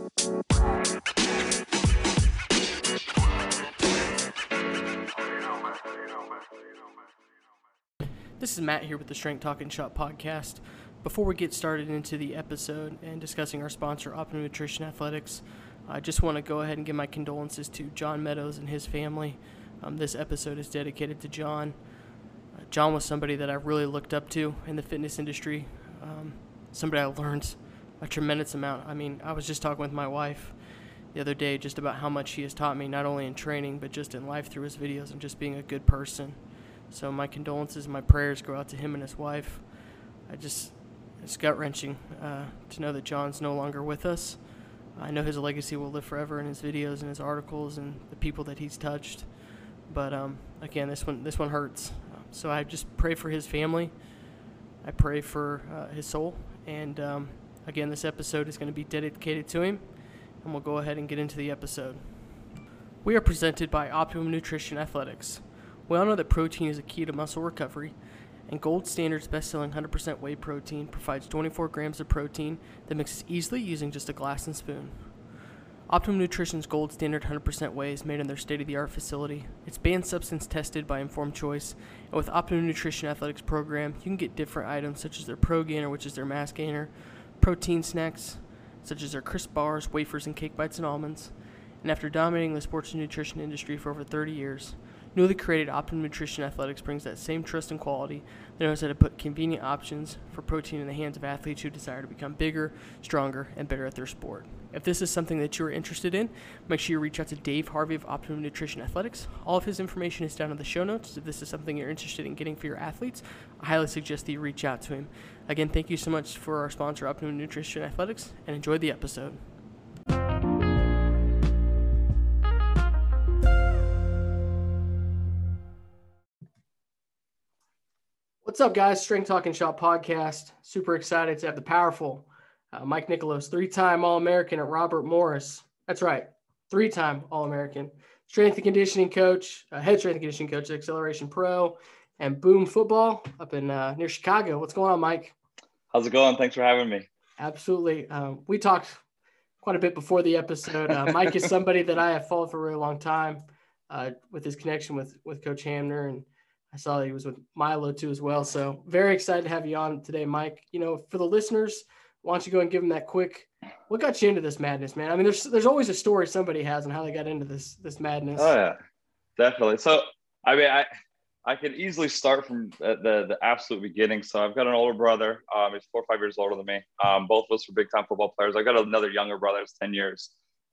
This is Matt here with the Strength Talk and Shop podcast. Before we get started into the episode and discussing our sponsor, Optimum Nutrition Athletics, I just want to go ahead and give my condolences to John Meadows and his family. This episode is dedicated to John. John was somebody that I really looked up to in the fitness industry, somebody I learned a tremendous amount. I mean, I was just talking with my wife the other day just about how much he has taught me, not only in training, but just in life through his videos and just being a good person. So my condolences and my prayers go out to him and his wife. It's gut-wrenching to know that John's no longer with us. I know his legacy will live forever in his videos and his articles and the people that he's touched. But again, this one hurts. So I just pray for his family. I pray for his soul. And again, this episode is going to be dedicated to him. And we'll go ahead and get into the episode. We are presented by Optimum Nutrition Athletics. We all know that protein is a key to muscle recovery, and Gold Standard's best-selling 100% whey protein provides 24 grams of protein that mixes easily using just a glass and spoon. Optimum Nutrition's Gold Standard 100% whey is made in their state-of-the-art facility. It's banned substance tested by Informed Choice, and with Optimum Nutrition Athletics program, you can get different items such as their Pro Gainer, which is their mass gainer, protein snacks, such as their crisp bars, wafers, and cake bites and almonds. And after dominating the sports and nutrition industry for over 30 years, newly created Optimum Nutrition Athletics brings that same trust and quality that knows how to put convenient options for protein in the hands of athletes who desire to become bigger, stronger, and better at their sport. If this is something that you're interested in, make sure you reach out to Dave Harvey of Optimum Nutrition Athletics. All of his information is down in the show notes. If this is something you're interested in getting for your athletes, I highly suggest that you reach out to him. Again, thank you so much for our sponsor, Optimum Nutrition Athletics, and enjoy the episode. What's up, guys? Strength Talk and Shop podcast. Super excited to have the powerful Mike Nicholas, three-time All-American at Robert Morris. That's right, three-time All-American. Strength and conditioning coach, head strength and conditioning coach at Acceleration Pro and Boom Football up in near Chicago. What's going on, Mike? How's it going? Thanks for having me. Absolutely. We talked quite a bit before the episode. Mike is somebody that I have followed for a really long time with his connection with Coach Hamner, and I saw that he was with Milo too as well. So very excited to have you on today, Mike. You know, for the listeners, why don't you go and give them that quick, what got you into this madness, man? I mean, there's always a story somebody has on how they got into this madness. Oh yeah, definitely. So, I mean, I can easily start from the absolute beginning. So I've got an older brother. He's 4 or 5 years older than me. Both of us are big time football players. I got another younger brother that's 10 years.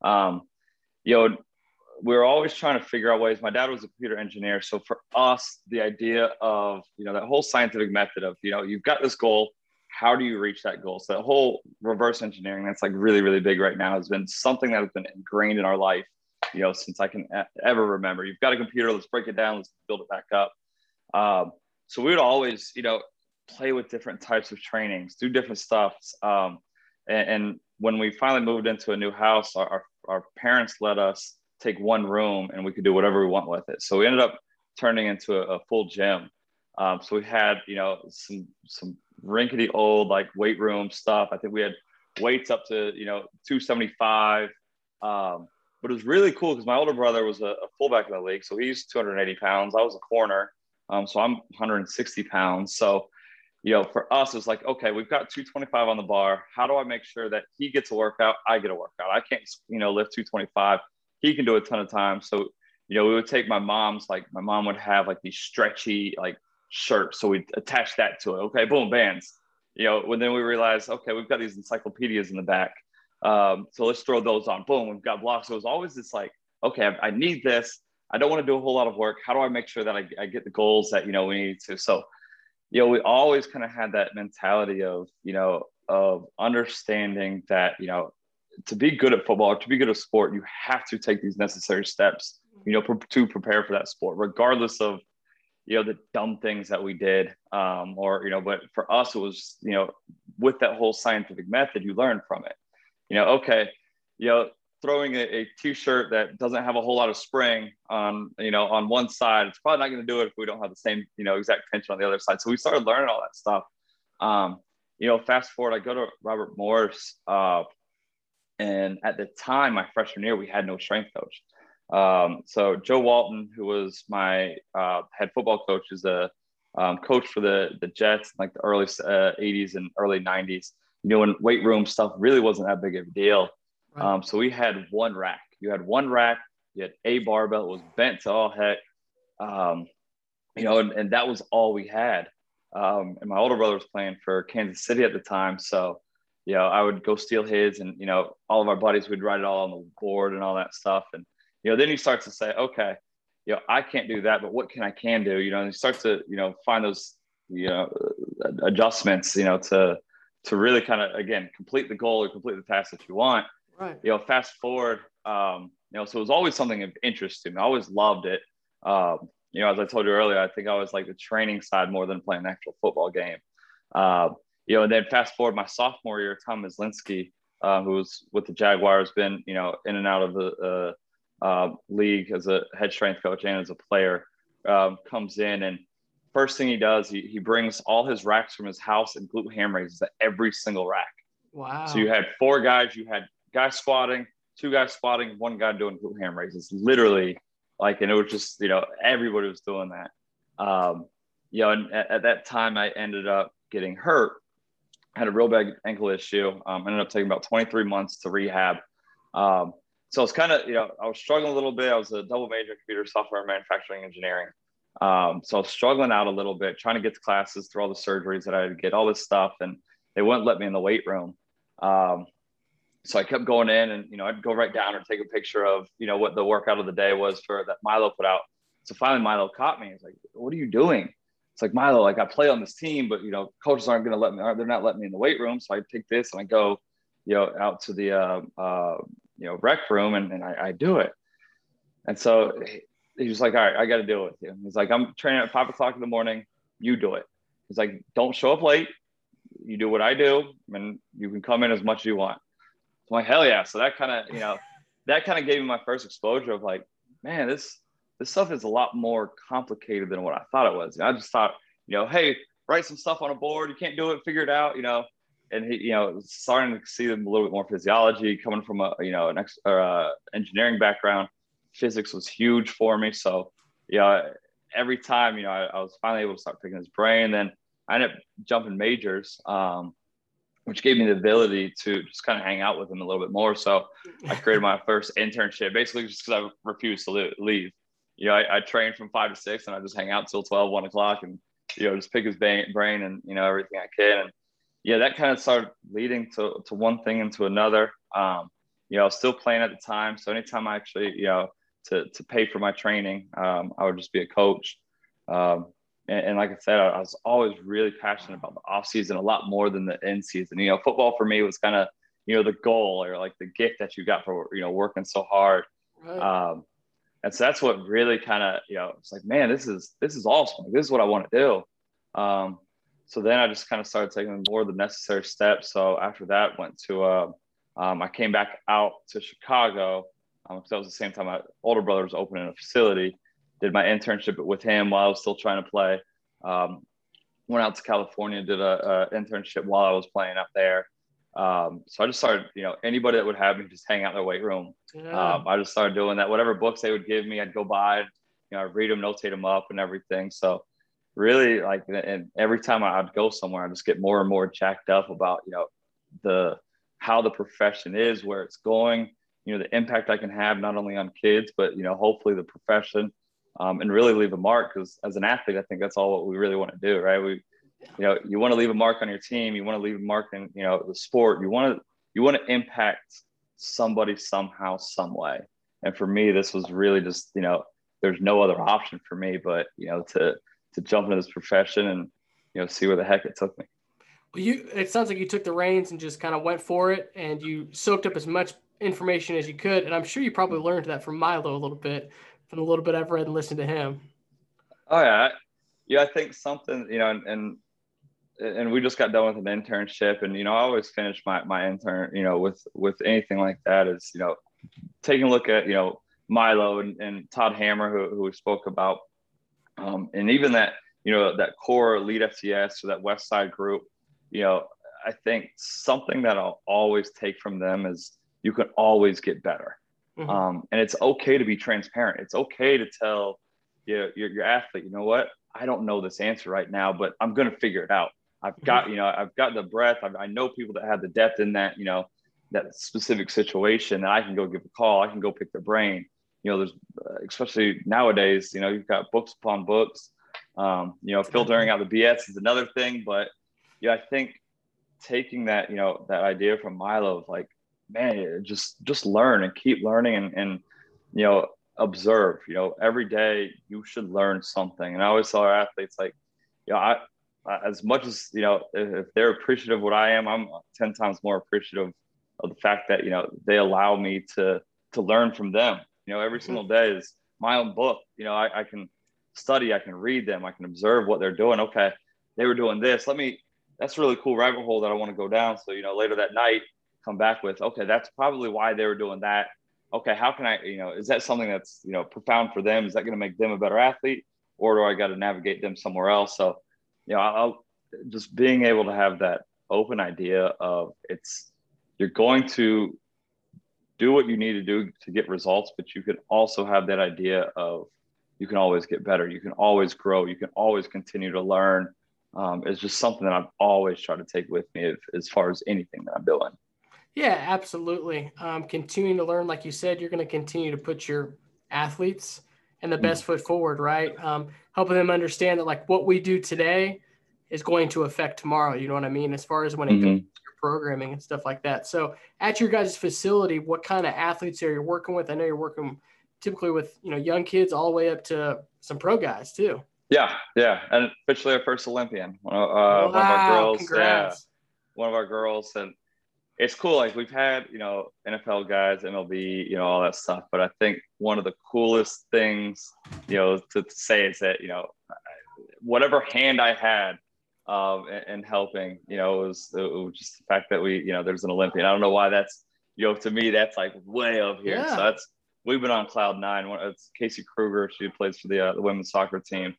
We were always trying to figure out ways. My dad was a computer engineer. So for us, the idea of, that whole scientific method of, you've got this goal, how do you reach that goal? So that whole reverse engineering that's like really, really big right now has been something that has been ingrained in our life, since I can ever remember. You've got a computer, let's break it down, let's build it back up. So we would always, play with different types of trainings, do different stuff. And when we finally moved into a new house, our parents let us take one room and we could do whatever we want with it. So we ended up turning into a full gym. So we had, some rinkety old like weight room stuff. I think we had weights up to, 275. But it was really cool because my older brother was a fullback in the league. So he's 280 pounds. I was a corner. So I'm 160 pounds. So, for us, it's like, okay, we've got 225 on the bar. How do I make sure that he gets a workout? I get a workout. I can't, lift 225. He can do a ton of times. So, we would take my mom would have like these stretchy, like shirts. So we'd attach that to it. Okay, boom, bands. When then we realized, okay, we've got these encyclopedias in the back. So let's throw those on. Boom, we've got blocks. So it was always this like, okay, I need this. I don't want to do a whole lot of work. How do I make sure that I get the goals that, we need to? So, we always kind of had that mentality of, of understanding that, to be good at football or to be good at sport, you have to take these necessary steps, to prepare for that sport, regardless of, the dumb things that we did. But for us, it was, with that whole scientific method, you learn from it, okay, throwing a t-shirt that doesn't have a whole lot of spring on one side, it's probably not going to do it if we don't have the same, exact tension on the other side. So we started learning all that stuff. Fast forward, I go to Robert Morris, And at the time, my freshman year, we had no strength coach. So Joe Walton, who was my head football coach, is a coach for the Jets, like the early 80s and early 90s. When weight room stuff really wasn't that big of a deal. Right. So we had one rack. You had one rack. You had a barbell. It was bent to all heck. And that was all we had. And my older brother was playing for Kansas City at the time. So, I would go steal his, and, all of our buddies would write it all on the board and all that stuff. And, then you start to say, okay, I can't do that, but what can I do? And you start to, find those, adjustments, to really kind of, again, complete the goal or complete the task that you want. Right. Fast forward, so it was always something of interest to me. I always loved it. As I told you earlier, I think I was like the training side more than playing an actual football game. And then fast forward my sophomore year, Tom Myslinski, who was with the Jaguars, been, in and out of the league as a head strength coach and as a player, comes in, and first thing he does, he brings all his racks from his house and glute ham raises at every single rack. Wow. So you had 4 guys, you had guys squatting, 2 guys squatting, 1 guy doing glute ham raises, literally. And it was just, everybody was doing that. And at that time I ended up getting hurt, had a real bad ankle issue. Ended up taking about 23 months to rehab. So it's kind of, I was struggling a little bit. I was a double major in computer software and manufacturing engineering. So I was struggling out a little bit, trying to get to classes through all the surgeries that I had to get, all this stuff. And they wouldn't let me in the weight room. So I kept going in, and, I'd go right down or take a picture of, what the workout of the day was for that Milo put out. So finally Milo caught me. He's like, "What are you doing?" It's like, "Milo, I play on this team, but, coaches aren't going to let me, they're not letting me in the weight room." So I take this and I go, out to the, rec room, and I do it. And so he was like, "All right, I got to do it with you." He's like, "I'm training at 5:00 in the morning. You do it." He's like, "Don't show up late. You do what I do, and you can come in as much as you want." I'm like, hell yeah. So that kind of gave me my first exposure of like, man, this stuff is a lot more complicated than what I thought it was. I just thought, hey, write some stuff on a board. You can't do it, figure it out, and he, starting to see them a little bit more physiology coming from an engineering background. Physics was huge for me. So, every time, I was finally able to start picking his brain. Then I ended up jumping majors, which gave me the ability to just kind of hang out with him a little bit more. So I created my first internship, basically just because I refused to leave. I trained from 5 to 6, and I just hang out till 12, 1 o'clock, and, just pick his brain and, everything I can. And that kind of started leading to one thing into another. I was still playing at the time. So anytime I actually, to pay for my training, I would just be a coach. And like I said, I was always really passionate about the off season a lot more than the end season. Football for me was kind of, the goal or like the gift that you got for, working so hard. Right. And so that's what really kind of, it's like, man, this is awesome. This is what I want to do. So then I just kind of started taking more of the necessary steps. So after that, went to, I came back out to Chicago. Because that was the same time my older brother was opening a facility. Did my internship with him while I was still trying to play. Went out to California, did a internship while I was playing up there. So I just started, anybody that would have me just hang out in their weight room. Yeah. I just started doing that. Whatever books they would give me, I'd go by, I'd read them, notate them up and everything. So really and every time I'd go somewhere, I just get more and more jacked up about, how the profession is, where it's going, the impact I can have not only on kids, but, hopefully the profession. And really leave a mark, because as an athlete, I think that's all what we really want to do, right? You want to leave a mark on your team. You want to leave a mark in, the sport. You want to impact somebody somehow, some way. And for me, this was really just, there's no other option for me, but, to jump into this profession and, see where the heck it took me. Well, it sounds like you took the reins and just kind of went for it, and you soaked up as much information as you could. And I'm sure you probably learned that from Milo a little bit, from the little bit I've read and listened to him. Oh yeah. I think something, and we just got done with an internship, and, I always finish my intern, with anything like that is, taking a look at, Milo and Todd Hammer, who we spoke about. And even that, that core Elite FCS or that West Side group, I think something that I'll always take from them is, you can always get better. Mm-hmm. And it's okay to be transparent. It's okay to tell your athlete, you know what, I don't know this answer right now, but I'm going to figure it out. I've got the breadth. I know people that have the depth in that, that specific situation, that I can go give a call. I can go pick their brain. There's especially nowadays, you've got books upon books. Filtering out the BS is another thing, but I think taking that, that idea from Milo of like, man, just learn and keep learning and observe. Every day you should learn something. And I always tell our athletes, like, I as much as if they're appreciative of what I am, I'm 10 times more appreciative of the fact that they allow me to learn from them. Every single day is my own book. I can study, I can read them, I can observe what they're doing. Okay, they were doing this. That's a really cool rabbit hole that I want to go down. So later that night, come back with, okay, that's probably why they were doing that. Okay, how can I, is that something that's profound for them? Is that going to make them a better athlete, or do I got to navigate them somewhere else? So I'll just being able to have that open idea of you're going to do what you need to do to get results, but you can also have that idea of you can always get better. You can always grow. You can always continue to learn. It's just something that I've always tried to take with me as far as anything that I'm doing. Yeah, absolutely. Continuing to learn, like you said, you're going to continue to put your athletes and the best foot forward, right? Helping them understand that like what we do today is going to affect tomorrow. You know what I mean? As far as when it comes to your programming and stuff like that. So at your guys' facility, what kind of athletes are you working with? I know you're working typically with, young kids all the way up to some pro guys too. Yeah. And officially our first Olympian, one of our girls. Congrats. Yeah, one of our girls. And it's cool. Like we've had, NFL guys, MLB, all that stuff. But I think one of the coolest things, to say is that, whatever hand I had in helping, it was just the fact that there's an Olympian. I don't know why that's, to me, that's like way up here. Yeah. So we've been on cloud nine. It's Casey Kruger. She plays for the women's soccer team.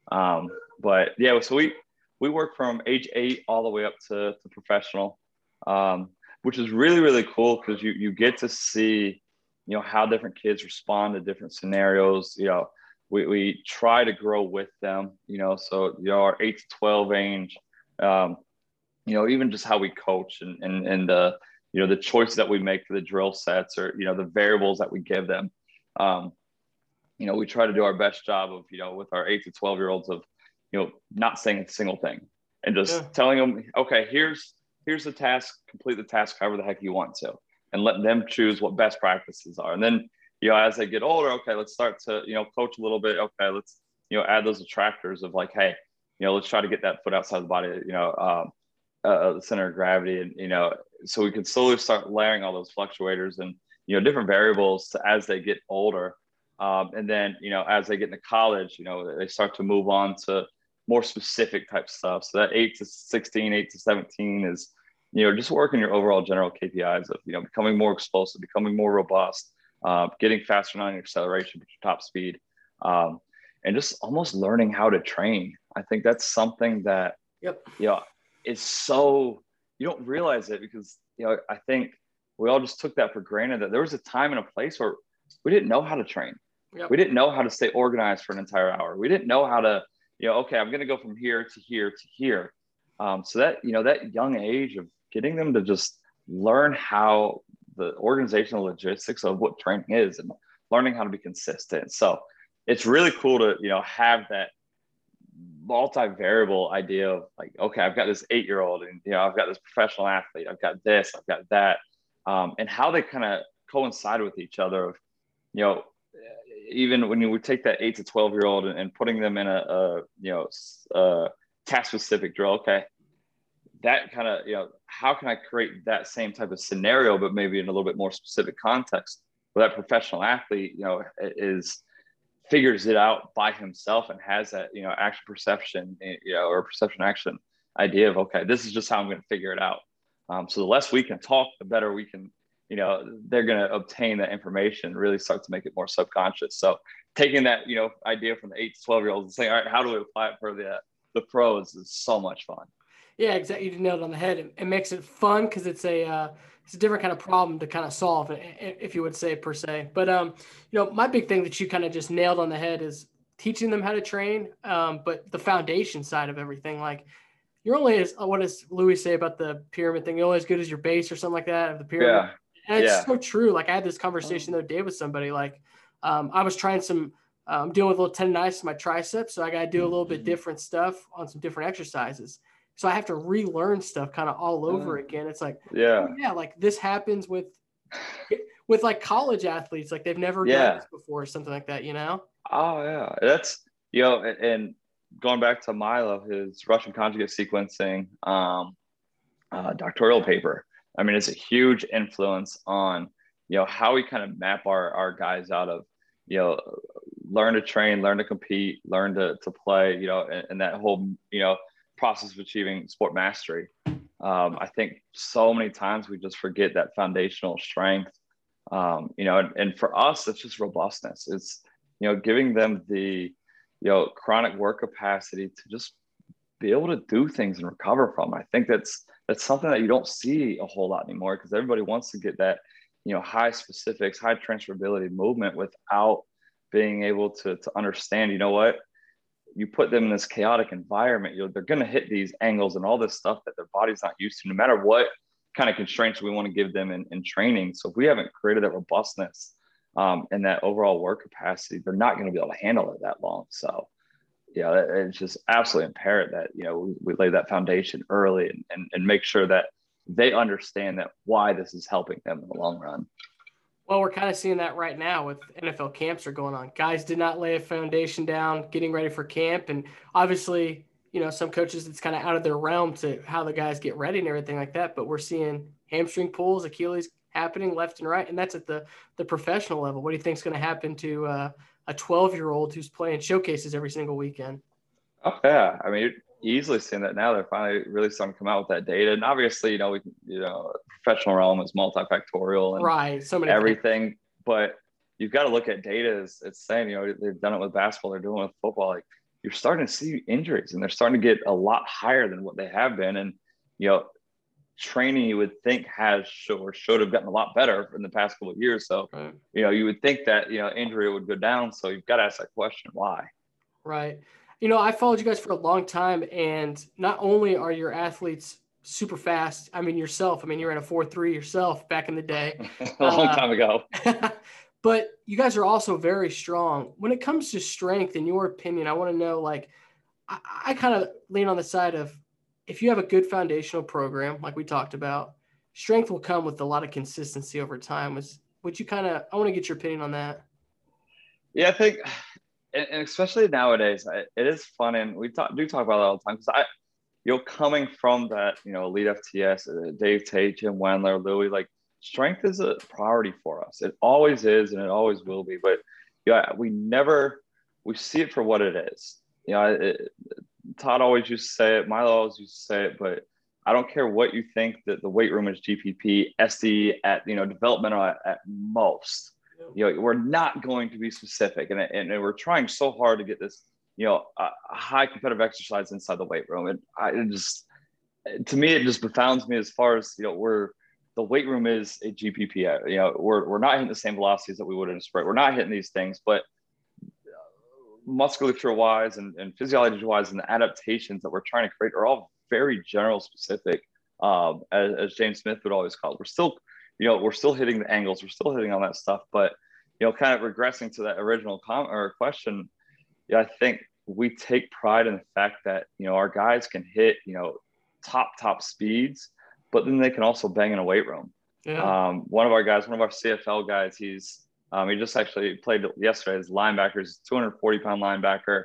But yeah, so we work from age 8 all the way up to professional. Which is really, really cool because you get to see, how different kids respond to different scenarios. We try to grow with them, so, our 8 to 12 range, even just how we coach and the choices that we make for the drill sets or, the variables that we give them. We try to do our best job of, with our 8 to 12-year-olds of, not saying a single thing and just telling them, okay, here's the task, complete the task however the heck you want to, and let them choose what best practices are. And then, as they get older, okay, let's start to, coach a little bit. Okay, let's, add those attractors of like, hey, let's try to get that foot outside the body, the center of gravity. And, so we can slowly start layering all those fluctuators and, different variables as they get older. And then, as they get into college, they start to move on to more specific type stuff. So that 8 to 16, 8 to 17 is, just working your overall general KPIs of, becoming more explosive, becoming more robust, getting faster on your acceleration, but your top speed, and just almost learning how to train. I think that's something that, is so, you don't realize it because, I think we all just took that for granted that there was a time and a place where we didn't know how to train. Yep. We didn't know how to stay organized for an entire hour. We didn't know how to, okay, I'm going to go from here to here to here. So that, that young age of getting them to just learn how the organizational logistics of what training is and learning how to be consistent. So it's really cool to, have that multi-variable idea of like, okay, I've got this 8-year-old and, I've got this professional athlete, I've got this, I've got that, and how they kind of coincide with each other of, even when you would take that 8 to 12-year-old and putting them in a task specific drill, okay, that kind of, how can I create that same type of scenario, but maybe in a little bit more specific context where that professional athlete, figures it out by himself and has that, action perception, or perception action idea of, okay, this is just how I'm going to figure it out. So the less we can talk, the better we can, they're going to obtain that information, really start to make it more subconscious. So taking that, idea from the 8 to 12-year-olds and saying, all right, how do we apply it for the pros is so much fun. Yeah, exactly. You nailed it on the head. It makes it fun because it's a it's a different kind of problem to kind of solve, if you would say per se. But my big thing that you kind of just nailed on the head is teaching them how to train. But the foundation side of everything, like you're only as what does Louis say about the pyramid thing? You're only as good as your base or something like that of the pyramid. Yeah. And it's so true. Like I had this conversation the other day with somebody. Like I was trying some. I'm dealing with a little tendonitis in my triceps, so I got to do a little bit different stuff on some different exercises. So I have to relearn stuff kind of all over again. It's like, like this happens with like college athletes, like they've never done this before or something like that, Oh yeah. That's, and going back to Milo, his Russian conjugate sequencing doctoral paper. I mean, it's a huge influence on, how we kind of map our guys out of, learn to train, learn to compete, learn to play, and that whole, process of achieving sport mastery. I think so many times we just forget that foundational strength, and for us, it's just robustness. It's, giving them the, chronic work capacity to just be able to do things and recover from. I think that's something that you don't see a whole lot anymore because everybody wants to get that, high specifics, high transferability movement without being able to understand, what, you put them in this chaotic environment, they're going to hit these angles and all this stuff that their body's not used to, no matter what kind of constraints we want to give them in training. So if we haven't created that robustness and that overall work capacity, they're not going to be able to handle it that long. So it's just absolutely imperative that, we lay that foundation early and make sure that they understand that why this is helping them in the long run. Well, we're kind of seeing that right now with NFL camps are going on. Guys did not lay a foundation down getting ready for camp. And obviously, some coaches, it's kind of out of their realm to how the guys get ready and everything like that. But we're seeing hamstring pulls, Achilles happening left and right. And that's at the professional level. What do you think is going to happen to a 12-year-old who's playing showcases every single weekend? Oh, yeah. I mean, you're easily seeing that now. They're finally really starting to come out with that data. And obviously, professional realm is multifactorial and right. So many everything. Things. But you've got to look at data as it's saying, they've done it with basketball, they're doing it with football. Like you're starting to see injuries and they're starting to get a lot higher than what they have been. And, training you would think should have gotten a lot better in the past couple of years. So, right. You would think that, injury would go down. So you've got to ask that question, why? Right. I followed you guys for a long time, and not only are your athletes super fast, yourself, you're in a 4.3 yourself back in the day. A long time ago. But you guys are also very strong. When it comes to strength, in your opinion, I want to know, like, I kind of lean on the side of if you have a good foundational program, like we talked about, strength will come with a lot of consistency over time. Would you I want to get your opinion on that. Yeah, I think, and especially nowadays, it is fun. And we do talk about it all the time. Because coming from that, elite FTS, Dave Tate, Jim Wendler, Louis, like strength is a priority for us. It always is, and it always will be. But we see it for what it is. Todd always used to say it. Milo always used to say it. But I don't care what you think that the weight room is GPP, SD at developmental at most. We're not going to be specific, and we're trying so hard to get this, a high competitive exercise inside the weight room. And to me, it just confounds me as far as, the weight room is a GPP. We're not hitting the same velocities that we would in a sprint. We're not hitting these things, but musculature wise and physiology wise and the adaptations that we're trying to create are all very general specific. As James Smith would always call it. We're still hitting the angles. We're still hitting all that stuff, but, kind of regressing to that original comment or question. I think we take pride in the fact that, our guys can hit, top speeds, but then they can also bang in a weight room. Yeah. One of our CFL guys, he just actually played yesterday as linebacker, 240-pound linebacker,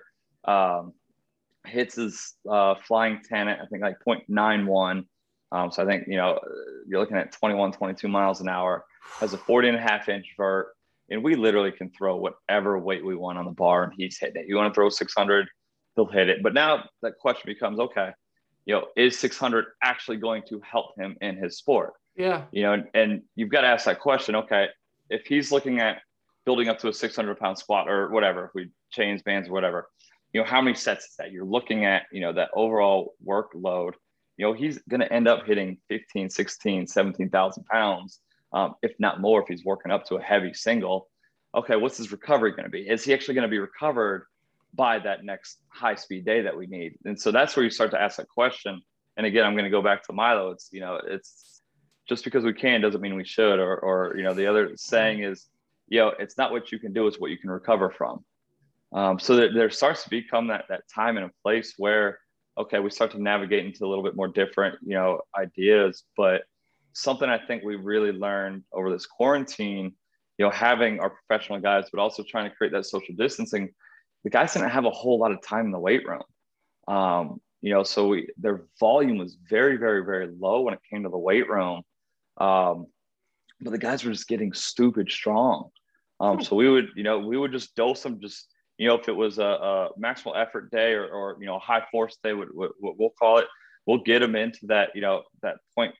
hits his flying 10 at, I think, like 0.91. So I think, you're looking at 21, 22 miles an hour, has a 40.5-inch vert, and we literally can throw whatever weight we want on the bar, and he's hitting it. You want to throw 600, he'll hit it. But now that question becomes, okay, is 600 actually going to help him in his sport? Yeah. And you've got to ask that question, okay, if he's looking at building up to a 600-pound squat or whatever, if we change bands or whatever, how many sets is that? You're looking at, that overall workload. he's going to end up hitting 15, 16, 17,000 pounds, if not more, if he's working up to a heavy single. Okay, what's his recovery going to be? Is he actually going to be recovered by that next high speed day that we need? And so that's where you start to ask that question. And again, I'm going to go back to Milo. It's, it's just because we can doesn't mean we should, or the other saying is, it's not what you can do, it's what you can recover from. So there starts to become that time and a place where, okay, we start to navigate into a little bit more different, ideas. But something I think we really learned over this quarantine, having our professional guys, but also trying to create that social distancing, the guys didn't have a whole lot of time in the weight room. So their volume was very, very, very low when it came to the weight room. But the guys were just getting stupid strong. So we would just dose them, just, if it was a maximal effort day or high force day, we'll call it, we'll get them into that, that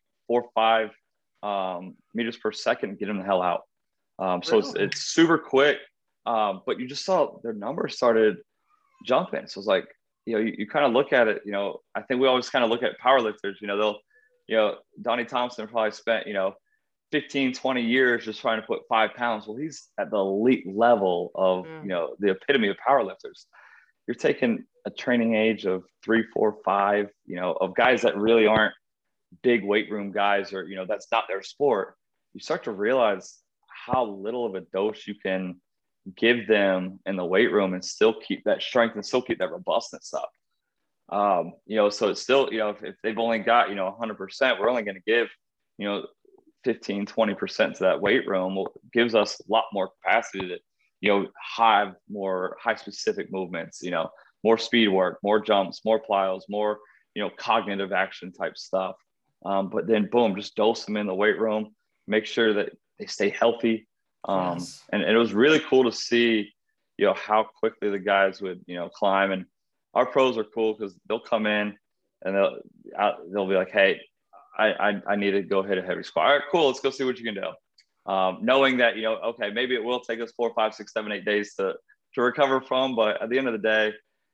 0.45 meters per second and get them the hell out. So it's super quick. But you just saw their numbers started jumping. So it's like, you kind of look at it, I think we always kind of look at powerlifters, Donnie Thompson probably spent, 15, 20 years just trying to put 5 pounds. Well, he's at the elite level of, the epitome of powerlifters. You're taking a training age of 3, 4, 5, of guys that really aren't big weight room guys, or, that's not their sport. You start to realize how little of a dose you can give them in the weight room and still keep that strength and still keep that robustness up. So it's still, if they've only got, 100%, we're only going to give, 15, 20% to that weight room. Gives us a lot more capacity to, have more high specific movements, more speed work, more jumps, more plyos, more, cognitive action type stuff. But then boom, just dose them in the weight room, make sure that they stay healthy. Yes. And it was really cool to see, how quickly the guys would, climb. And our pros are cool because they'll come in and they'll be like, hey, I need to go hit a heavy squat. All right, cool. Let's go see what you can do. Knowing that, okay, maybe it will take us 4, 5, 6, 7, 8 days to recover from, but at the end of the day,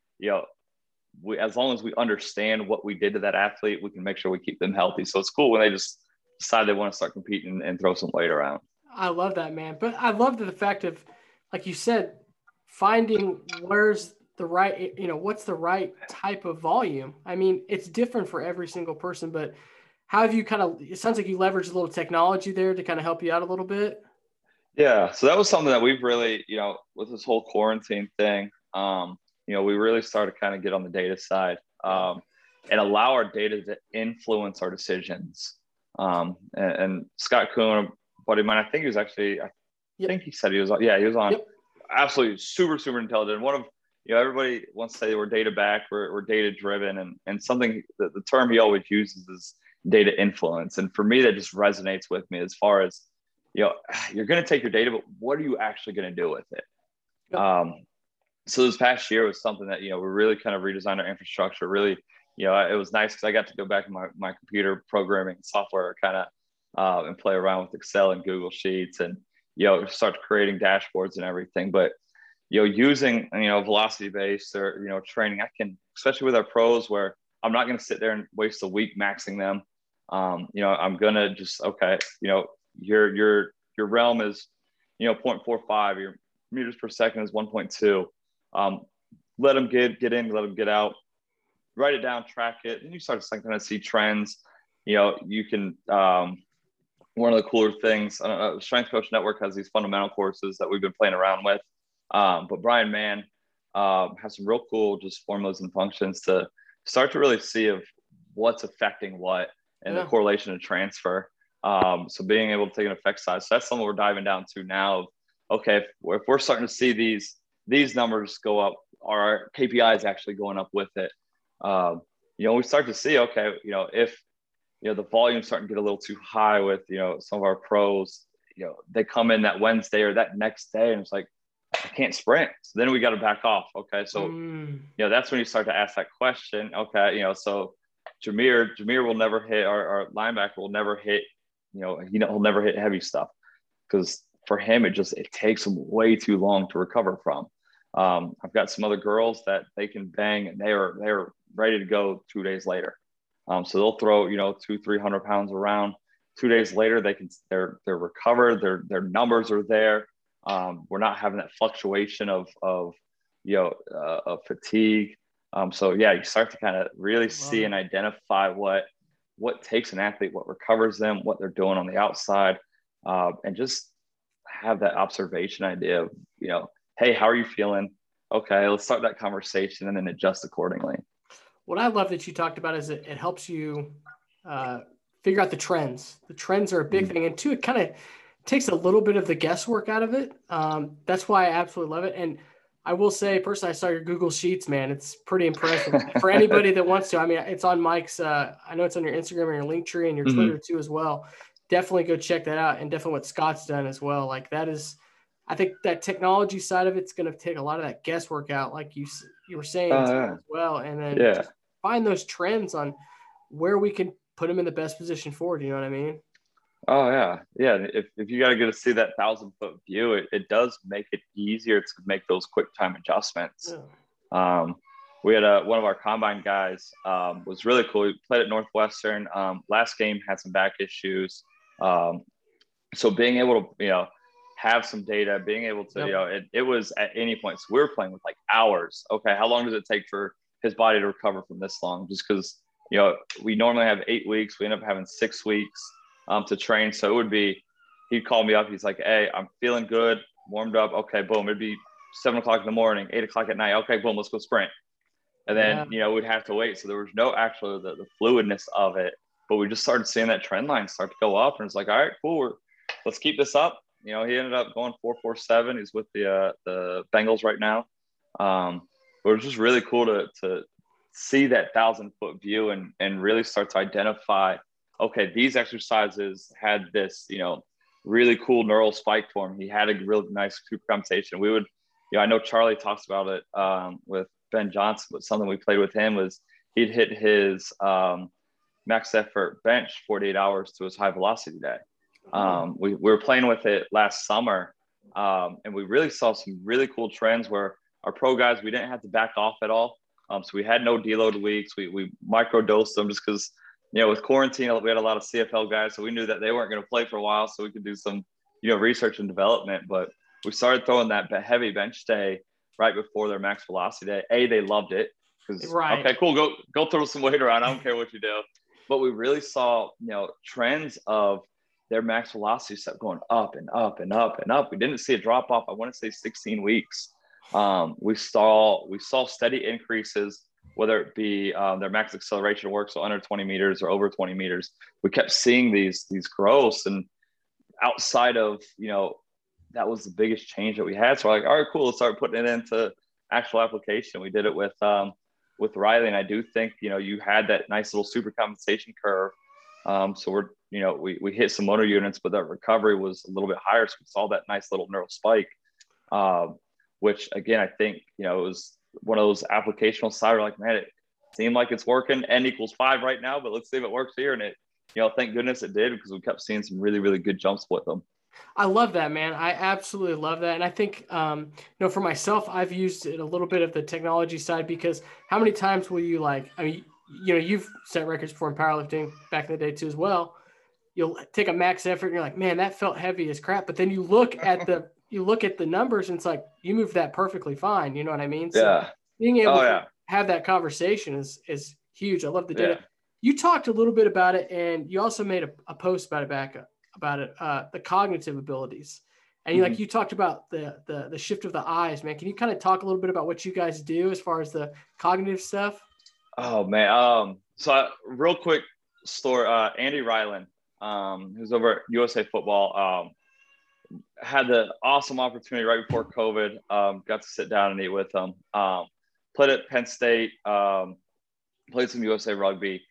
as long as we understand what we did to that athlete, we can make sure we keep them healthy. So it's cool when they just decide they want to start competing and throw some weight around. I love that, man. But I love the fact of, like you said, finding where's the right, what's the right type of volume. I mean, it's different for every single person, but how have you it sounds like you leveraged a little technology there to kind of help you out a little bit? Yeah. So that was something that we've really, with this whole quarantine thing, we really started to kind of get on the data side, and allow our data to influence our decisions. And Scott Kuhn, a buddy of mine, I think he was actually, I think he said he was on. Yeah, he was on. Yep. Absolutely super, super intelligent. One of, everybody wants to say we're data backed, we're data driven, and something that the term he always uses is data influence. And for me, that just resonates with me as far as, you're going to take your data, but what are you actually going to do with it? Yep. So this past year was something that, we really kind of redesigned our infrastructure. Really, it was nice because I got to go back in my computer programming software kind of and play around with Excel and Google Sheets and, start creating dashboards and everything. But, using, velocity based or, training, I can, especially with our pros, where I'm not going to sit there and waste a week maxing them. I'm going to just, okay, your realm is, 0.45, your meters per second is 1.2. Let them get in, let them get out, write it down, track it. And you start to kind of see trends. You can, one of the cooler things, Strength Coach Network has these fundamental courses that we've been playing around with. But Brian Mann has some real cool just formulas and functions to start to really see of what's affecting what and the correlation of transfer. So being able to take an effect size. So that's something we're diving down to now. Okay, if we're starting to see these numbers go up, our KPIs actually going up with it. We start to see, okay, if, the volume's starting to get a little too high with, some of our pros, they come in that Wednesday or that next day and it's like, I can't sprint. So then we got to back off. Okay. So, that's when you start to ask that question. Okay. So Jameer will never hit, our linebacker will never hit, he'll never hit heavy stuff because for him, it takes him way too long to recover from. I've got some other girls that they can bang and they are ready to go 2 days later. So they'll throw, 200-300 pounds around. 2 days later, they're recovered. Their numbers are there. We're not having that fluctuation of fatigue. So yeah, you start to kind of really see and identify what takes an athlete, what recovers them, what they're doing on the outside, and just have that observation idea of, hey, how are you feeling? Okay, let's start that conversation and then adjust accordingly. What I love that you talked about is it helps you figure out the trends. The trends are a big thing. And two, it kind of takes a little bit of the guesswork out of it. That's why I absolutely love it. And I will say, personally, I saw your Google Sheets, man. It's pretty impressive. For anybody that wants to, I mean, it's on Mike's, I know it's on your Instagram and your Linktree and your Twitter too as well. Definitely go check that out. And definitely what Scott's done as well. Like that is, I think that technology side of it's going to take a lot of that guesswork out, like you were saying as well. And then just find those trends on where we can put them in the best position forward. You know what I mean? Oh yeah. Yeah. If you got to get to see that 1,000-foot view, it does make it easier to make those quick time adjustments. Yeah. We had one of our combine guys was really cool. He played at Northwestern. Last game had some back issues. So being able to, have some data, being able to, it was at any point. So we were playing with like hours. Okay. How long does it take for his body to recover from this long? Just because, we normally have 8 weeks. We end up having 6 weeks to train. So it would be, he'd call me up. He's like, hey, I'm feeling good. Warmed up. Okay. Boom. It'd be 7 o'clock in the morning, 8 o'clock at night. Okay. Boom. Let's go sprint. And then, we'd have to wait. So there was no actual, the fluidness of it, but we just started seeing that trend line start to go up. And it's like, all right, cool. Let's keep this up. He ended up going 4.47. He's with the Bengals right now. It was just really cool to see that 1,000-foot view and really start to identify, okay, these exercises had this, really cool neural spike for him. He had a real nice super compensation. We would, I know Charlie talks about it with Ben Johnson, but something we played with him was he'd hit his max effort bench 48 hours to his high velocity day. We were playing with it last summer, and we really saw some really cool trends where our pro guys, we didn't have to back off at all. So we had no deload weeks. We microdosed them just because, with quarantine, we had a lot of CFL guys, so we knew that they weren't going to play for a while, so we could do some, research and development. But we started throwing that heavy bench day right before their max velocity day. They loved it because, okay, cool, go throw some weight around. I don't care what you do. But we really saw, trends of their max velocity kept going up and up and up and up. We didn't see a drop off. I want to say 16 weeks. We saw steady increases, whether it be their max acceleration work, so under 20 meters or over 20 meters. We kept seeing these growths, and outside of, that was the biggest change that we had. So we're like, all right, cool, let's start putting it into actual application. We did it with Riley, and I do think, you had that nice little super compensation curve. So we hit some motor units, but that recovery was a little bit higher. So we saw that nice little neural spike, which again, I think, it was one of those applicational side where like, man, it seemed like it's working. N equals 5 right now, but let's see if it works here. And it, thank goodness it did, because we kept seeing some really, really good jumps with them. I love that, man. I absolutely love that. And I think, for myself, I've used it a little bit of the technology side, because how many times will you you've set records for in powerlifting back in the day too as well. You'll take a max effort and you're like, man, that felt heavy as crap. But then you look at the numbers and it's like, you moved that perfectly fine. You know what I mean? So being able to have that conversation is huge. I love the data. You talked a little bit about it, and you also made a post about it, the cognitive abilities. And you talked about the shift of the eyes, man. Can you kind of talk a little bit about what you guys do as far as the cognitive stuff? Oh man. Real quick story, Andy Ryland, who's over at USA Football, had the awesome opportunity right before COVID, got to sit down and eat with him, played at Penn State, played some USA rugby.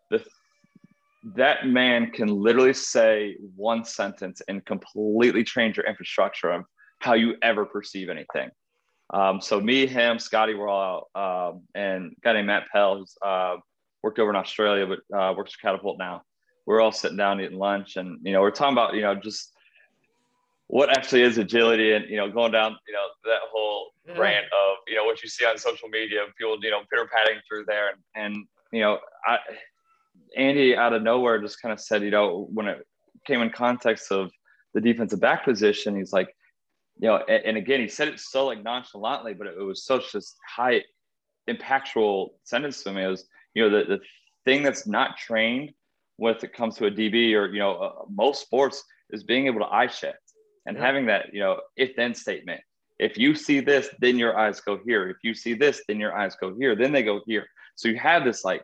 That man can literally say one sentence and completely change your infrastructure of how you ever perceive anything. So me, him, Scotty were all out, and a guy named Matt Pell, who's worked over in Australia, but works for Catapult now. We're all sitting down eating lunch, and, we're talking about, just what actually is agility, and, going down, that whole rant of, what you see on social media, people, pitter patting through there. And Andy out of nowhere just kind of said, when it came in context of the defensive back position, he's like, and again, he said it so like nonchalantly, but it was such this high impactful sentence to me. It was, the thing that's not trained when it comes to a DB or, most sports is being able to eye shift and having that, if then statement. If you see this, then your eyes go here. If you see this, then your eyes go here. Then they go here. So you have this like,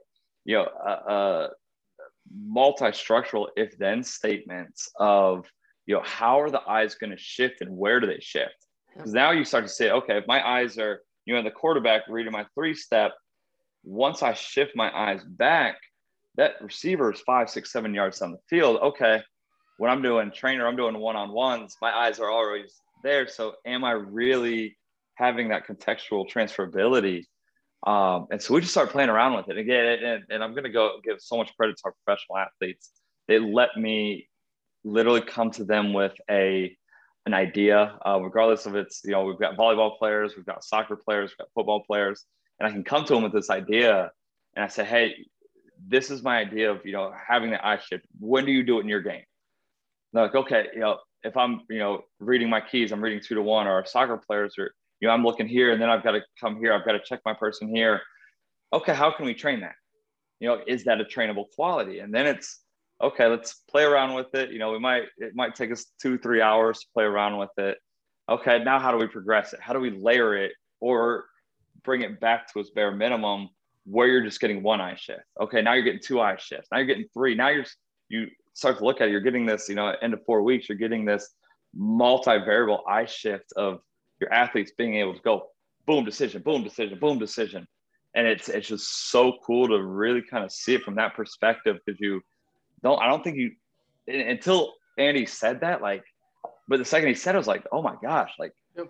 multi-structural if then statements of, how are the eyes going to shift and where do they shift? Because now you start to say, okay, if my eyes are, the quarterback reading my 3-step, once I shift my eyes back, that receiver is 5, 6, 7 yards down the field. Okay, when I'm doing trainer, I'm doing one-on-ones, my eyes are always there. So am I really having that contextual transferability? And so we just start playing around with it again. And I'm going to go give so much credit to our professional athletes. They let me literally come to them with an idea, regardless of it's, we've got volleyball players, we've got soccer players, we've got football players, and I can come to them with this idea. And I say, hey, this is my idea of, having the eye shift. When do you do it in your game? They're like, okay, if I'm, reading my keys, I'm reading 2-1, or our soccer players are, I'm looking here and then I've got to come here. I've got to check my person here. Okay, how can we train that? Is that a trainable quality? And then it's, okay, let's play around with it. It might take us 2-3 hours to play around with it. Okay, now how do we progress it? How do we layer it or bring it back to its bare minimum where you're just getting one eye shift? Okay, now you're getting 2 eye shifts. Now you're getting 3. Now you start to look at it. You're getting this, at the end of 4 weeks, you're getting this multi-variable eye shift of your athletes being able to go boom, decision, boom, decision, boom, decision. And it's just so cool to really kind of see it from that perspective, because I don't think until Andy said that, like, but the second he said it, I was like, oh my gosh, like, yep.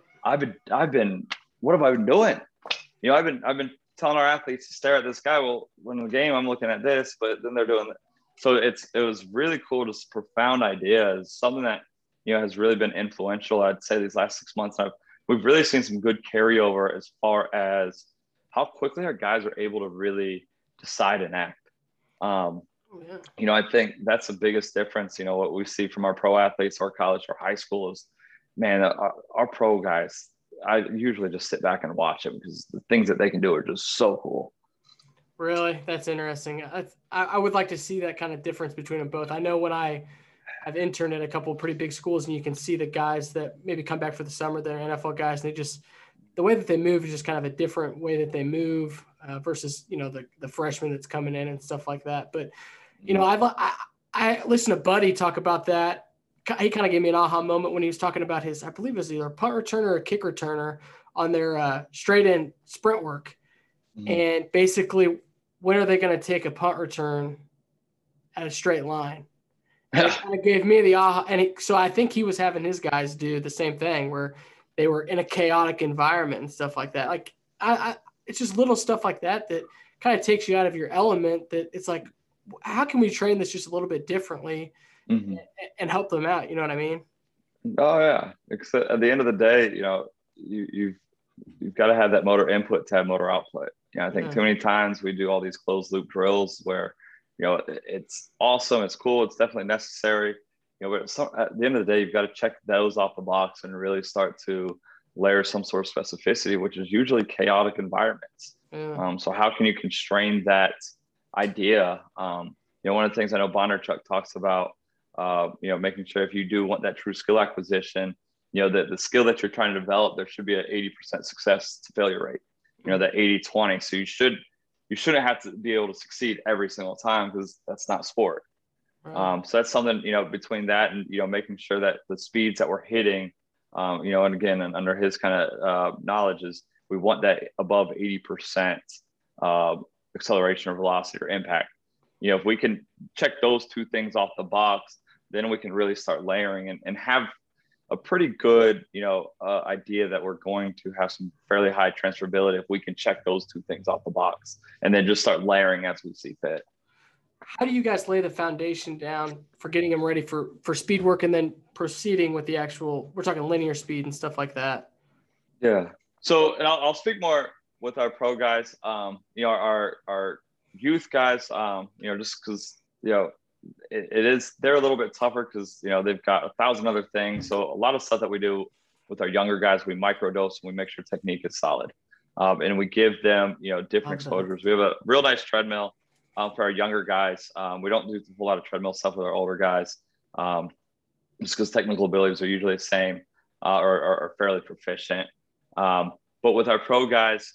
What have I been doing? I've been telling our athletes to stare at this guy. Well, when in the game, I'm looking at this, but then they're doing that. So it was really cool. This profound idea is something that, has really been influential. I'd say these last 6 months, we've really seen some good carryover as far as how quickly our guys are able to really decide and act. I think that's the biggest difference. What we see from our pro athletes or college or high school is, man, our pro guys, I usually just sit back and watch it because the things that they can do are just so cool. Really? That's interesting. I would like to see that kind of difference between them both. I know when I've interned at a couple of pretty big schools, and you can see the guys that maybe come back for the summer, they're NFL guys, and the way that they move is just kind of a different way that they move versus, the freshman that's coming in and stuff like that. But, I listened to Buddy talk about that. He kind of gave me an aha moment when he was talking about his, I believe it was either a punt returner or a kick returner on their straight in sprint work. Mm-hmm. And basically, when are they going to take a punt return at a straight line? And it kind of gave me the aha. And so I think he was having his guys do the same thing where they were in a chaotic environment and stuff like that. Like it's just little stuff like that kind of takes you out of your element, that it's like, how can we train this just a little bit differently and help them out? You know what I mean? Oh yeah. Except at the end of the day, you've got to have that motor input to have motor output. I think too many times we do all these closed loop drills where, it's awesome. It's cool. It's definitely necessary. But at the end of the day, you've got to check those off the box and really start to layer some sort of specificity, which is usually chaotic environments. Yeah. So how can you constrain that idea? One of the things I know Bondarchuk talks about, making sure if you do want that true skill acquisition, that the skill that you're trying to develop, there should be an 80% success to failure rate, that 80-20. So you shouldn't have to be able to succeed every single time, because that's not sport. Right. So that's something, between that and, making sure that the speeds that we're hitting, and again, and under his kind of knowledge is we want that above 80% acceleration or velocity or impact. If we can check those two things off the box, then we can really start layering and have a pretty good, idea that we're going to have some fairly high transferability if we can check those two things off the box and then just start layering as we see fit. How do you guys lay the foundation down for getting them ready for speed work and then proceeding with the actual, we're talking linear speed and stuff like that? Yeah. So, and I'll speak more with our pro guys. Our youth guys, just because, they're a little bit tougher because, they've got 1,000 other things. So a lot of stuff that we do with our younger guys, we microdose and we make sure technique is solid. And we give them, different exposures. We have a real nice treadmill for our younger guys. We don't do a whole lot of treadmill stuff with our older guys, just because technical abilities are usually the same or fairly proficient. But with our pro guys,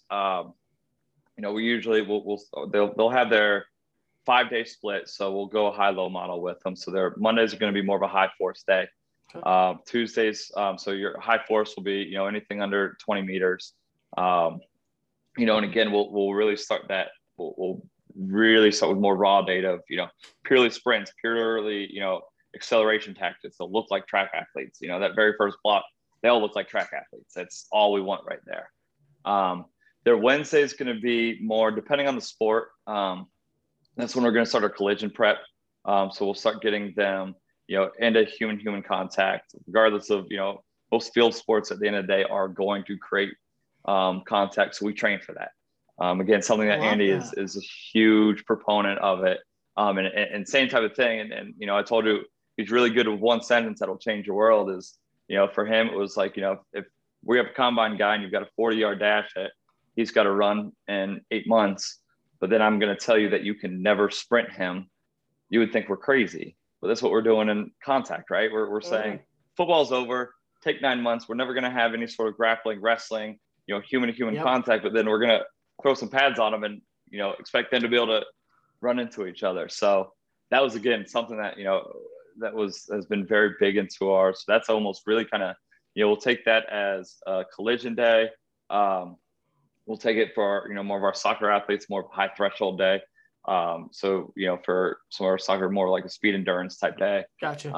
we usually they'll have their 5-day split. So we'll go a high-low model with them. So their Mondays are going to be more of a high force day. Tuesdays, so your high force will be, anything under 20 meters. And again, we'll really start that. We'll really start with more raw data of, purely sprints, purely, acceleration tactics. They'll look like track athletes. That very first block, they'll look like track athletes. That's all we want right there. Their Wednesday is going to be more depending on the sport. That's when we're going to start our collision prep. So we'll start getting them, into human contact, regardless of, most field sports at the end of the day are going to create contact. So we train for that. Again, something that Andy is a huge proponent of it. And same type of thing. And I told you, he's really good with one sentence that'll change your world is, for him, it was like, if we have a combine guy and you've got a 40-yard dash that he's got to run in 8 months, but then I'm going to tell you that you can never sprint him, you would think we're crazy. But that's what we're doing in contact, right? We're saying football's over, take 9 months. We're never going to have any sort of grappling, wrestling, human-to-human contact, but then we're going to throw some pads on them and, expect them to be able to run into each other. So that was, again, something that, has been very big into ours. So that's almost really kind of, we'll take that as a collision day. We'll take it for, more of our soccer athletes, more of a high threshold day. So, for some of our soccer, more like a speed endurance type day. Gotcha.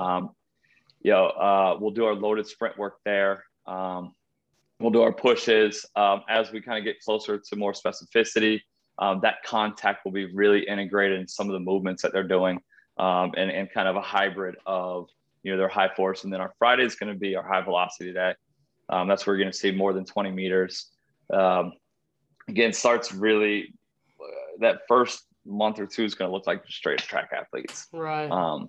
We'll do our loaded sprint work there. We'll do our pushes as we kind of get closer to more specificity. That contact will be really integrated in some of the movements that they're doing, and kind of a hybrid of, their high force. And then our Friday is going to be our high velocity day. That's where you're going to see more than 20 meters. Again, starts really that first month or two is going to look like straight track athletes. Right.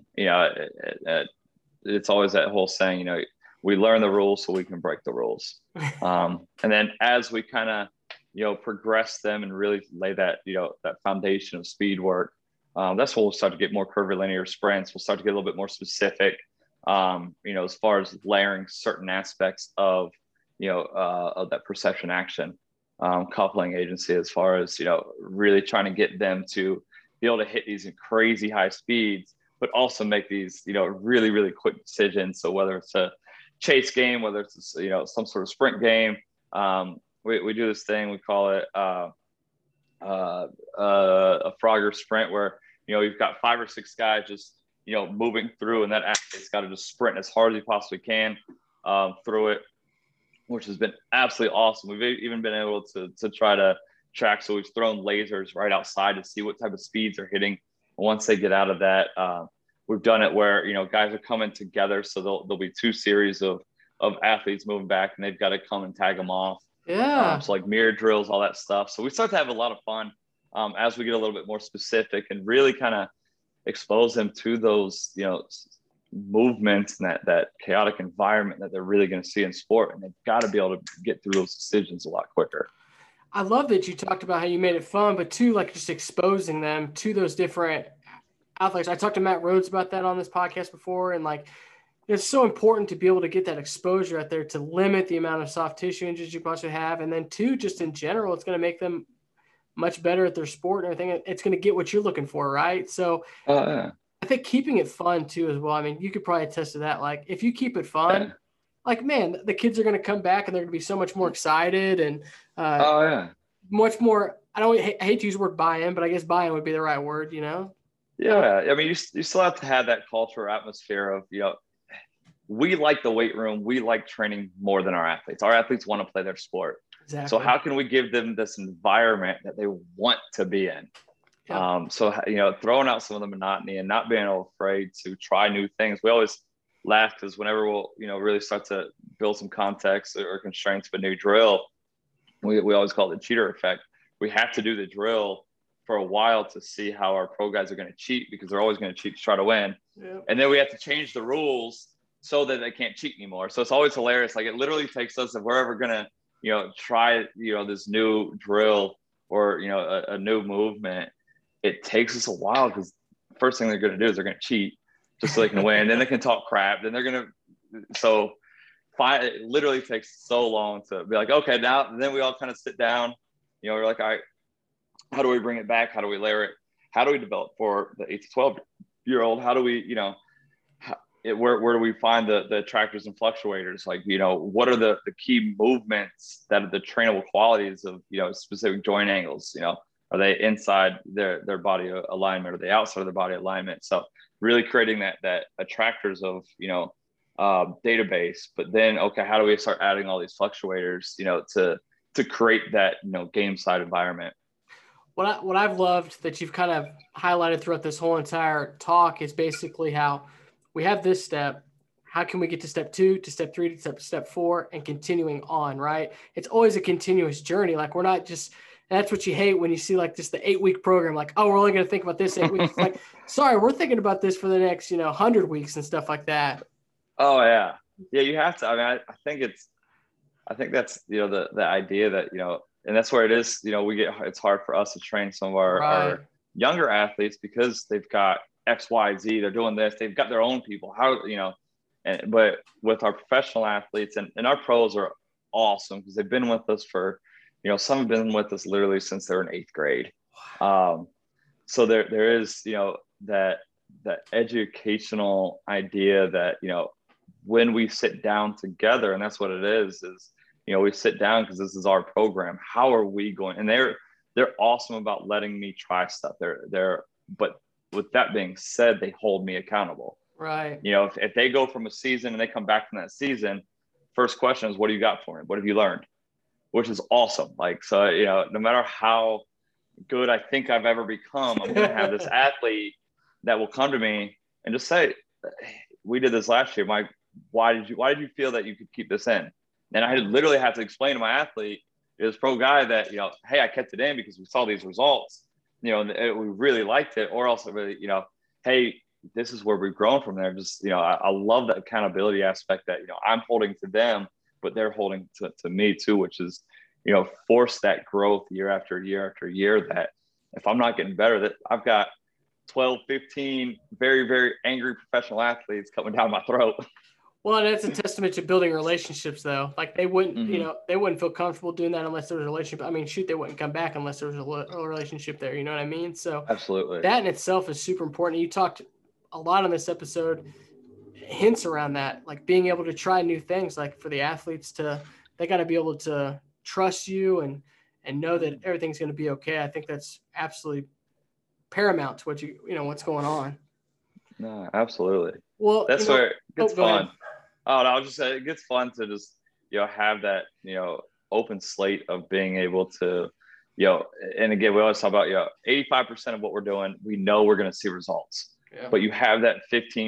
It's always that whole saying, we learn the rules so we can break the rules. And then as we kind of, progress them and really lay that, that foundation of speed work, that's when we'll start to get more curvilinear sprints. We'll start to get a little bit more specific, as far as layering certain aspects of that perception action, coupling agency, as far as, really trying to get them to be able to hit these crazy high speeds, but also make these, really, really quick decisions. So whether it's a chase game, whether it's, some sort of sprint game, we do this thing, we call it a Frogger sprint, where, you've got 5 or 6 guys just, moving through, and that athlete's got to just sprint as hard as he possibly can through it, which has been absolutely awesome. We've even been able to try to track. So we've thrown lasers right outside to see what type of speeds they're hitting. Once they get out of that, we've done it where, guys are coming together. So there'll be 2 series of athletes moving back, and they've got to come and tag them off. Yeah. So like mirror drills, all that stuff. So we start to have a lot of fun as we get a little bit more specific and really kind of expose them to those, movements and that chaotic environment that they're really going to see in sport. And they've got to be able to get through those decisions a lot quicker. I love that you talked about how you made it fun, but too, like, just exposing them to those different athletes. I talked to Matt Rhodes about that on this podcast before. And like, it's so important to be able to get that exposure out there to limit the amount of soft tissue injuries you possibly have. And then too, just in general, it's going to make them much better at their sport and everything. It's going to get what you're looking for. Right. So I think keeping it fun too, as well. I mean, you could probably attest to that. Like, if you keep it fun, like, man, the kids are going to come back and they're going to be so much more excited and much more. I hate to use the word buy-in, but I guess buy-in would be the right word, Yeah. I mean, you still have to have that culture atmosphere of, we like the weight room. We like training more than our athletes. Our athletes want to play their sport. Exactly. So how can we give them this environment that they want to be in? Yeah. So, throwing out some of the monotony and not being afraid to try new things. We always laugh because whenever we'll, really start to build some context or constraints of a new drill, we always call it the cheater effect. We have to do the drill for a while to see how our pro guys are going to cheat, because they're always going to cheat to try to win. Yeah. And then we have to change the rules so that they can't cheat anymore. So it's always hilarious. Like, it literally takes us, if we're ever going to, try, this new drill or, a new movement, it takes us a while, because first thing they're going to do is they're going to cheat just so they can win. Then they can talk crap. Then they're going to, it literally takes so long to be like, okay, now, then we all kind of sit down, we're like, all right, how do we bring it back? How do we layer it? How do we develop for the 8 to 12-year-old? How do we, where do we find the attractors and fluctuators? Like, what are the key movements that are the trainable qualities of, specific joint angles? Are they inside their body alignment? Are they outside of their body alignment? So really creating that attractors of, database. But then, okay, how do we start adding all these fluctuators, to create that, game side environment? What I've loved that you've kind of highlighted throughout this whole entire talk is basically how we have this step. How can we get to step 2, to step 3, to step 4, and continuing on, right? It's always a continuous journey. Like, we're not just, that's what you hate when you see like just the 8-week program, like, oh, we're only going to think about this 8 weeks. It's like, sorry, we're thinking about this for the next, 100 weeks and stuff like that. Oh yeah. Yeah. You have to, I think that's, the idea that, and that's where it is, it's hard for us to train some of our younger athletes, because they've got X, Y, Z, they're doing this, they've got their own people, but with our professional athletes and our pros are awesome, because they've been with us for, some have been with us literally since they were in 8th grade. So there is, that educational idea that, when we sit down together, and that's what it is, we sit down because this is our program. How are we going? And they're awesome about letting me try stuff. But with that being said, they hold me accountable. Right. If they go from a season and they come back from that season, first question is, what do you got for me? What have you learned? Which is awesome. Like, so, no matter how good I think I've ever become, I'm going to have this athlete that will come to me and just say, we did this last year. Why did you feel that you could keep this in? And I literally have to explain to my athlete, this pro guy, that, hey, I kept it in because we saw these results, we really liked it. Or else, really, hey, this is where we've grown from there. Just, I love the accountability aspect that, I'm holding to them, but they're holding to me too, which is, force that growth year after year after year, that if I'm not getting better, that I've got 12, 15 very, very angry professional athletes coming down my throat. Well, and that's a testament to building relationships, though. Like, they wouldn't, they wouldn't feel comfortable doing that unless there was a relationship. I mean, shoot, they wouldn't come back unless there was a relationship there. You know what I mean? So absolutely, that in itself is super important. You talked a lot on this episode, hints around that, like being able to try new things. Like, for the athletes they got to be able to trust you and know that everything's going to be okay. I think that's absolutely paramount to what what's going on. No, absolutely. Well, that's where it gets fun. Ahead. Oh, no, I'll just say it gets fun to just, have that, open slate of being able to, and again, we always talk about, 85% of what we're doing, we know we're going to see results. Yeah. But you have that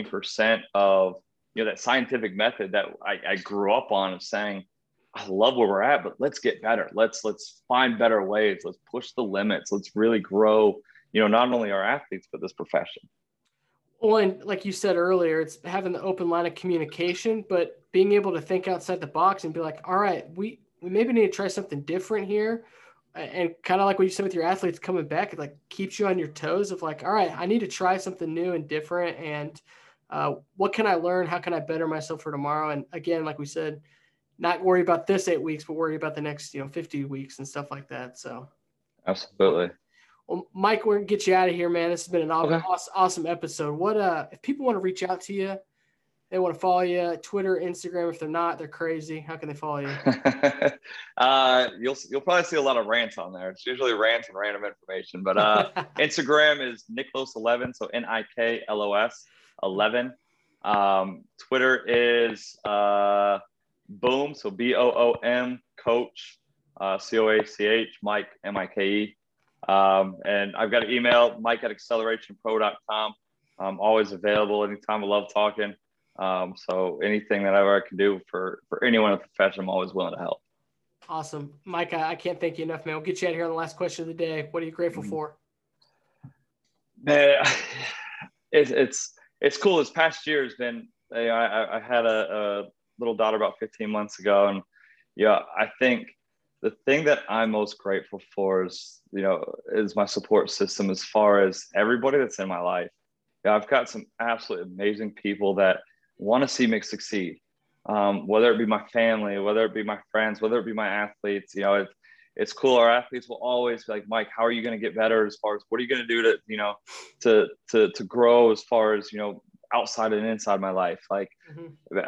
15% of, that scientific method that I grew up on, of saying, I love where we're at, but let's get better. Let's find better ways. Let's push the limits. Let's really grow, not only our athletes, but this profession. Well, and like you said earlier, it's having the open line of communication, but being able to think outside the box and be like, all right, we maybe need to try something different here. And kind of like what you said with your athletes coming back, it like keeps you on your toes of like, all right, I need to try something new and different. And what can I learn? How can I better myself for tomorrow? And again, like we said, not worry about this 8 weeks, but worry about the next, 50 weeks and stuff like that. So. Absolutely. Well, Mike, we're going to get you out of here, man. This has been an awesome episode. What if people want to reach out to you, they want to follow you, Twitter, Instagram, if they're not, they're crazy. How can they follow you? You'll probably see a lot of rants on there. It's usually rants and random information, but Instagram is Niklos11, so Niklos 11. Twitter is Boom, so BOOM, Coach, COACH, Mike, MIKE. And I've got an email, mike@accelerationpro.com. I'm always available anytime. I love talking. So anything that I can do for anyone in the profession, I'm always willing to help. Awesome. Mike, I can't thank you enough, man. We'll get you out of here on the last question of the day. What are you grateful for? Man, it's cool. This past year has been. I had a little daughter about 15 months ago, and yeah, I think the thing that I'm most grateful for is my support system as far as everybody that's in my life. Yeah, I've got some absolutely amazing people that want to see me succeed. Whether it be my family, whether it be my friends, whether it be my athletes, it's cool. Our athletes will always be like, Mike, how are you going to get better? As far as what are you going to do to grow as far as outside and inside my life? Like, Mm-hmm.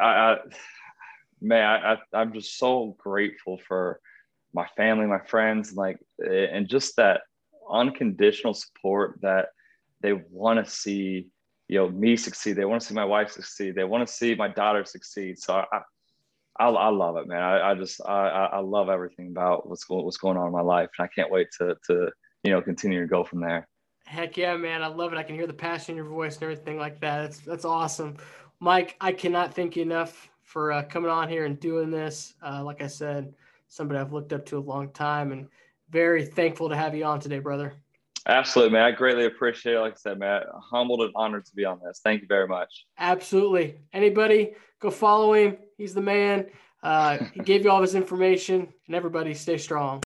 I'm just so grateful for my family, my friends, and just that unconditional support that they want to see, me succeed. They want to see my wife succeed. They want to see my daughter succeed. So I love it, man. I love everything about what's going on in my life, and I can't wait to continue to go from there. Heck yeah, man. I love it. I can hear the passion in your voice and everything like that. That's awesome. Mike, I cannot thank you enough for coming on here and doing this. Like I said, somebody I've looked up to a long time and very thankful to have you on today, brother. Absolutely, man. I greatly appreciate it. Like I said, man, humbled and honored to be on this. Thank you very much. Absolutely. Anybody, go follow him. He's the man. He gave you all his information, and everybody stay strong.